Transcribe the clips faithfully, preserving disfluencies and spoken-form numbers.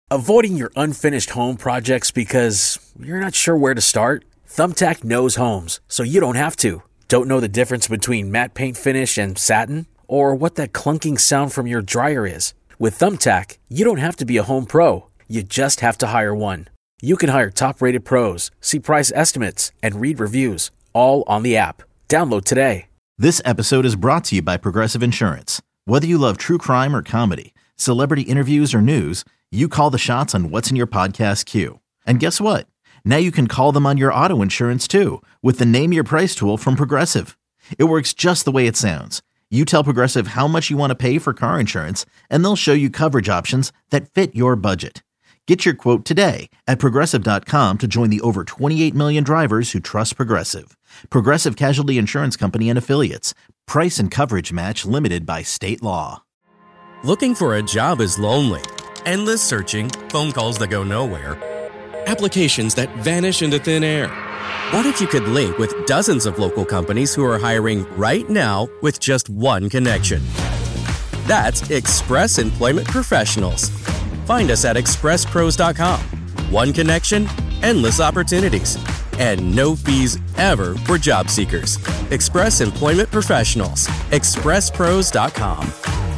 Avoiding your unfinished home projects because you're not sure where to start? Thumbtack knows homes, so you don't have to. Don't know the difference between matte paint finish and satin? Or what that clunking sound from your dryer is? With Thumbtack, you don't have to be a home pro. You just have to hire one. You can hire top-rated pros, see price estimates, and read reviews, all on the app. Download today. This episode is brought to you by Progressive Insurance. Whether you love true crime or comedy, celebrity interviews or news, you call the shots on what's in your podcast queue. And guess what? Now you can call them on your auto insurance too with the Name Your Price tool from Progressive. It works just the way it sounds. You tell Progressive how much you want to pay for car insurance, and they'll show you coverage options that fit your budget. Get your quote today at Progressive dot com to join the over twenty-eight million drivers who trust Progressive. Progressive Casualty Insurance Company and Affiliates. Price and coverage match limited by state law. Looking for a job is lonely. Endless searching, phone calls that go nowhere, applications that vanish into thin air. What if you could link with dozens of local companies who are hiring right now with just one connection? That's Express Employment Professionals. Find us at express pros dot com. One connection, endless opportunities, and no fees ever for job seekers. Express Employment Professionals. express pros dot com.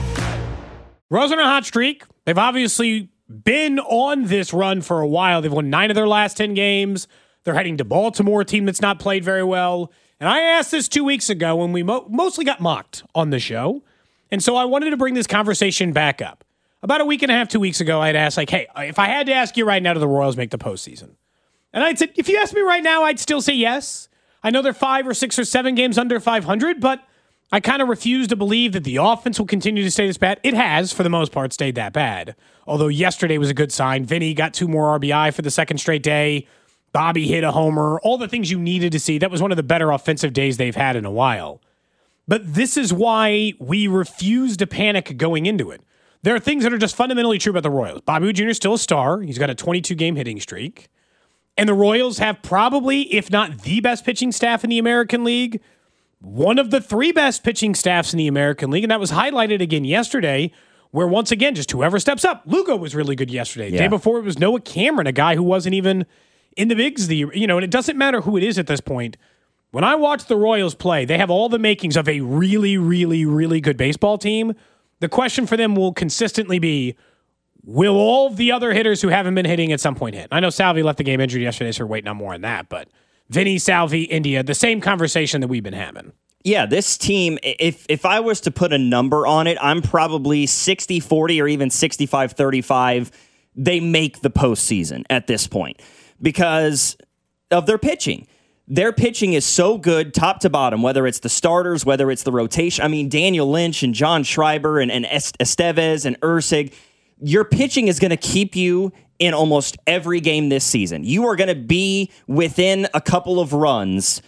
Royals on a hot streak. They've obviously been on this run for a while. They've won nine of their last ten games. They're heading to Baltimore, a team that's not played very well. And I asked this two weeks ago when we mo- mostly got mocked on the show. And so I wanted to bring this conversation back up. About a week and a half, two weeks ago, I'd asked, like, hey, if I had to ask you right now, do the Royals make the postseason? And I'd said, if you asked me right now, I'd still say yes. I know they're five or six or seven games under five hundred, but I kind of refuse to believe that the offense will continue to stay this bad. It has, for the most part, stayed that bad. Although yesterday was a good sign. Vinny got two more R B I for the second straight day. Bobby hit a homer. All the things you needed to see. That was one of the better offensive days they've had in a while. But this is why we refuse to panic going into it. There are things that are just fundamentally true about the Royals. Bobby Witt Junior is still a star. He's got a twenty-two game hitting streak. And the Royals have probably, if not the best pitching staff in the American League, one of the three best pitching staffs in the American League, and that was highlighted again yesterday, where once again, just whoever steps up. Lugo was really good yesterday. The yeah. day before, it was Noah Cameron, a guy who wasn't even in the bigs. The you know, and it doesn't matter who it is at this point. When I watch the Royals play, they have all the makings of a really, really, really good baseball team. The question for them will consistently be, will all the other hitters who haven't been hitting at some point hit? I know Salvi left the game injured yesterday, so we're waiting on more on that, but Vinny, Salvi, India, the same conversation that we've been having. Yeah, this team, if if I was to put a number on it, I'm probably sixty forty or even sixty-five thirty-five. They make the postseason at this point because of their pitching. Their pitching is so good top to bottom, whether it's the starters, whether it's the rotation. I mean, Daniel Lynch and John Schreiber and, and Estevez and Ursig. Your pitching is going to keep you in almost every game this season. You are going to be within a couple of runs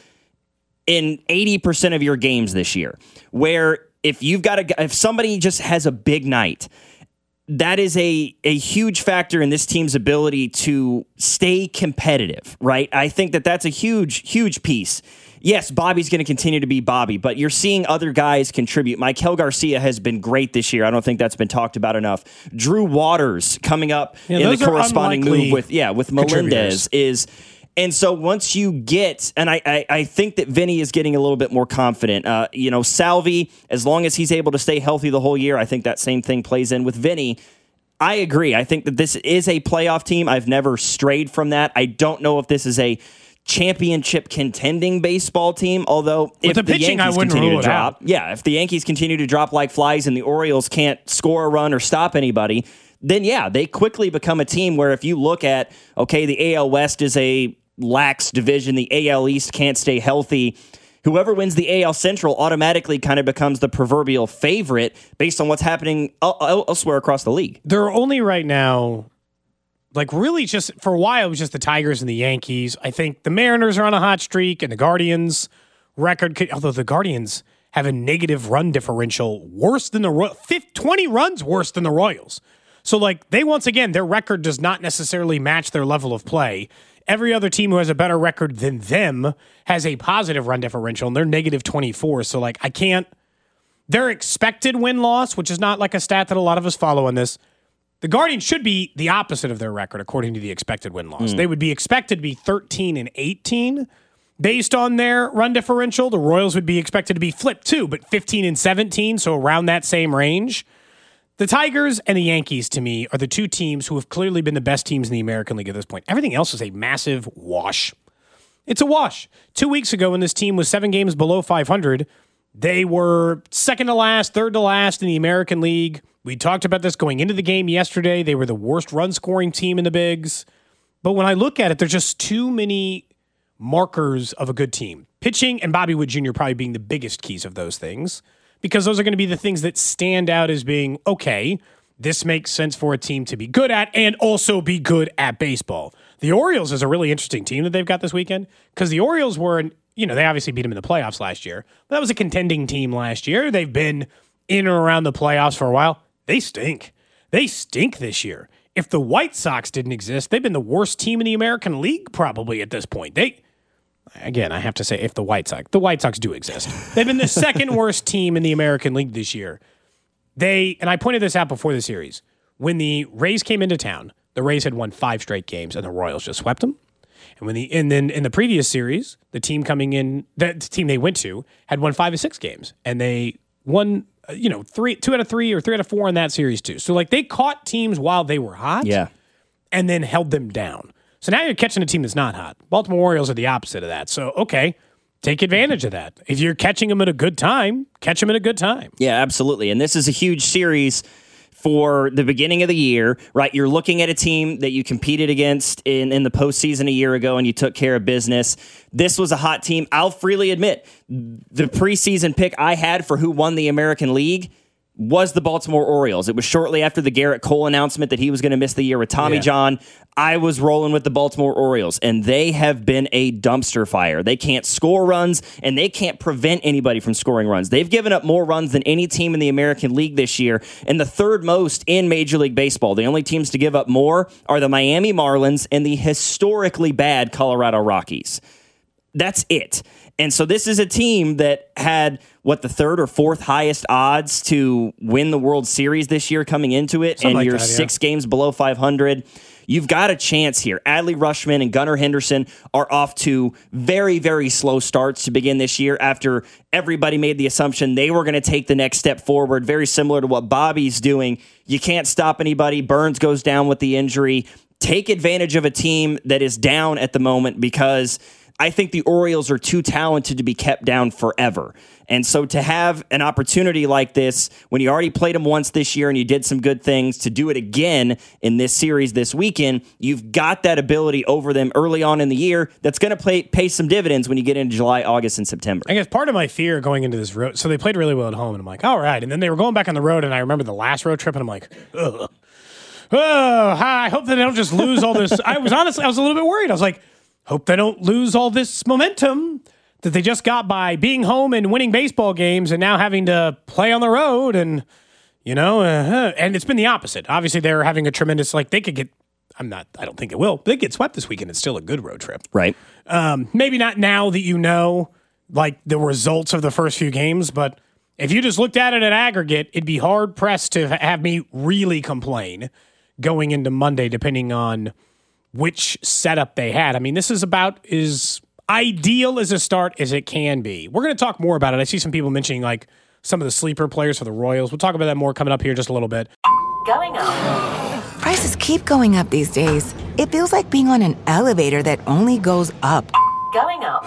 in eighty percent of your games this year, where if you've got a, if somebody just has a big night, that is a, a huge factor in this team's ability to stay competitive, right? I think that that's a huge, huge piece. Yes, Bobby's going to continue to be Bobby, but you're seeing other guys contribute. Maikel Garcia has been great this year. I don't think that's been talked about enough. Drew Waters coming up yeah, in the corresponding move with yeah with Melendez is. And so once you get, and I, I, I think that Vinny is getting a little bit more confident. Uh, you know, Salvi, as long as he's able to stay healthy the whole year, I think that same thing plays in with Vinny. I agree. I think that this is a playoff team. I've never strayed from that. I don't know if this is a championship contending baseball team, although with if the, the pitching, Yankees I wouldn't continue rule to it drop, out. yeah, if the Yankees continue to drop like flies and the Orioles can't score a run or stop anybody, then yeah, they quickly become a team where if you look at, okay, the A L West is a lax division, the A L East can't stay healthy. Whoever wins the A L Central automatically kind of becomes the proverbial favorite based on what's happening elsewhere across the league. There are only right now, like really just for a while, it was just the Tigers and the Yankees. I think the Mariners are on a hot streak and the Guardians record, could, although the Guardians have a negative run differential worse than the Royals, twenty runs worse than the Royals. So like they, once again, their record does not necessarily match their level of play. Every other team who has a better record than them has a positive run differential, and they're negative twenty-four. So, like, I can't... Their expected win-loss, which is not like a stat that a lot of us follow on this, The Guardians should be the opposite of their record according to the expected win-loss. Mm. They would be expected to be thirteen and eighteen based on their run differential. The Royals would be expected to be flipped too, but fifteen and seventeen, so around that same range. The Tigers and the Yankees, to me, are the two teams who have clearly been the best teams in the American League at this point. Everything else is a massive wash. It's a wash. Two weeks ago, when this team was seven games below five hundred, they were second to last, third to last in the American League. We talked about this going into the game yesterday. They were the worst run-scoring team in the bigs. But when I look at it, there's just too many markers of a good team. Pitching and Bobby Witt Junior probably being the biggest keys of those things, because those are going to be the things that stand out as being, okay, this makes sense for a team to be good at and also be good at baseball. The Orioles is a really interesting team that they've got this weekend, because the Orioles were, an, you know, they obviously beat them in the playoffs last year, but that was a contending team last year. They've been in or around the playoffs for a while. They stink. They stink this year. If the White Sox didn't exist, they've been the worst team in the American League probably at this point. They, again, I have to say, if the White Sox, the White Sox do exist. They've been the second worst team in the American League this year. They, and I pointed this out before the series, when the Rays came into town, the Rays had won five straight games and the Royals just swept them. And when the, and then in the previous series, the team coming in, the team they went to had won five of six games, and they won, you know, three, two out of three or three out of four in that series too. So like they caught teams while they were hot, yeah, and then held them down. So now you're catching a team that's not hot. Baltimore Orioles are the opposite of that. So okay, take advantage of that. If you're catching them at a good time, catch them at a good time. Yeah, absolutely. And this is a huge series for the beginning of the year, right? You're looking at a team that you competed against in, in the postseason a year ago and you took care of business. This was a hot team. I'll freely admit, the preseason pick I had for who won the American League was the Baltimore Orioles. It was shortly after the Garrett Cole announcement that he was going to miss the year with Tommy yeah. John. I was rolling with the Baltimore Orioles, and they have been a dumpster fire. They can't score runs, and they can't prevent anybody from scoring runs. They've given up more runs than any team in the American League this year, and the third most in Major League Baseball. The only teams to give up more are the Miami Marlins and the historically bad Colorado Rockies. That's it. And so this is a team that had, what, the third or fourth highest odds to win the World Series this year coming into it, Something and like you're that, yeah. six games below five hundred. You've got a chance here. Adley Rutschman and Gunnar Henderson are off to very, very slow starts to begin this year after everybody made the assumption they were going to take the next step forward, very similar to what Bobby's doing. You can't stop anybody. Burns goes down with the injury. Take advantage of a team that is down at the moment, because I think the Orioles are too talented to be kept down forever. And so to have an opportunity like this, when you already played them once this year and you did some good things, to do it again in this series this weekend, you've got that ability over them early on in the year that's going to pay, pay some dividends when you get into July, August, and September. I guess part of my fear going into this road, so they played really well at home, and I'm like, all right. And then they were going back on the road, and I remember the last road trip, and I'm like, ugh. Oh, I hope that they don't just lose all this. I was honestly, I was a little bit worried. I was like, hope they don't lose all this momentum that they just got by being home and winning baseball games and now having to play on the road. And, you know, uh, and it's been the opposite. Obviously, they're having a tremendous, like, they could get, I'm not, I don't think it will, but they get swept this weekend. It's still a good road trip. Right. Um, maybe not now that you know, like, the results of the first few games, but if you just looked at it at aggregate, it'd be hard pressed to have me really complain going into Monday, depending on which setup they had. I mean, this is about as ideal as a start as it can be. We're going to talk more about it. I see some people mentioning like some of the sleeper players for the Royals. We'll talk about that more coming up here in just a little bit. Going up. Prices keep going up these days. It feels like being on an elevator that only goes up. Going up.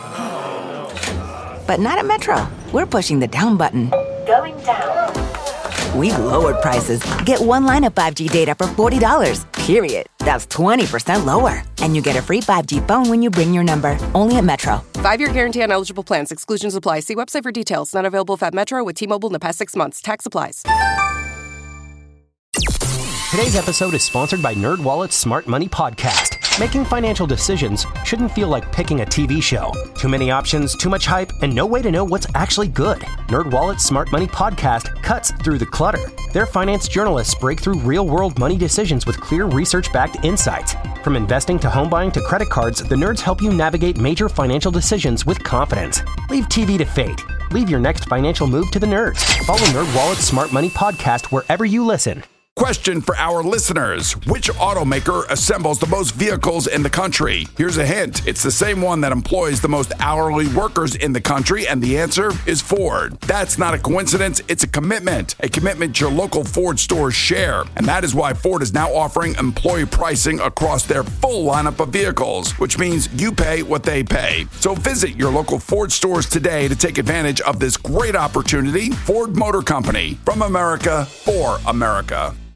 But not at Metro. We're pushing the down button. Going down. We've lowered prices. Get one line of five G data for forty dollars, period. That's twenty percent lower. And you get a free five G phone when you bring your number. Only at Metro. Five-year guarantee on eligible plans. Exclusions apply. See website for details. Not available at Metro with T-Mobile in the past six months. Tax applies. Today's episode is sponsored by NerdWallet's Smart Money Podcast. Making financial decisions shouldn't feel like picking a T V show. Too many options, too much hype, and no way to know what's actually good. NerdWallet's Smart Money Podcast cuts through the clutter. Their finance journalists break through real-world money decisions with clear research-backed insights. From investing to home buying to credit cards, the nerds help you navigate major financial decisions with confidence. Leave T V to fate. Leave your next financial move to the nerds. Follow NerdWallet's Smart Money Podcast wherever you listen. question for our listeners. Which automaker assembles the most vehicles in the country? Here's a hint. It's the same one that employs the most hourly workers in the country, and the answer is Ford. That's not a coincidence. It's a commitment. A commitment your local Ford stores share. And that is why Ford is now offering employee pricing across their full lineup of vehicles, which means you pay what they pay. So visit your local Ford stores today to take advantage of this great opportunity. Ford Motor Company, from America for America.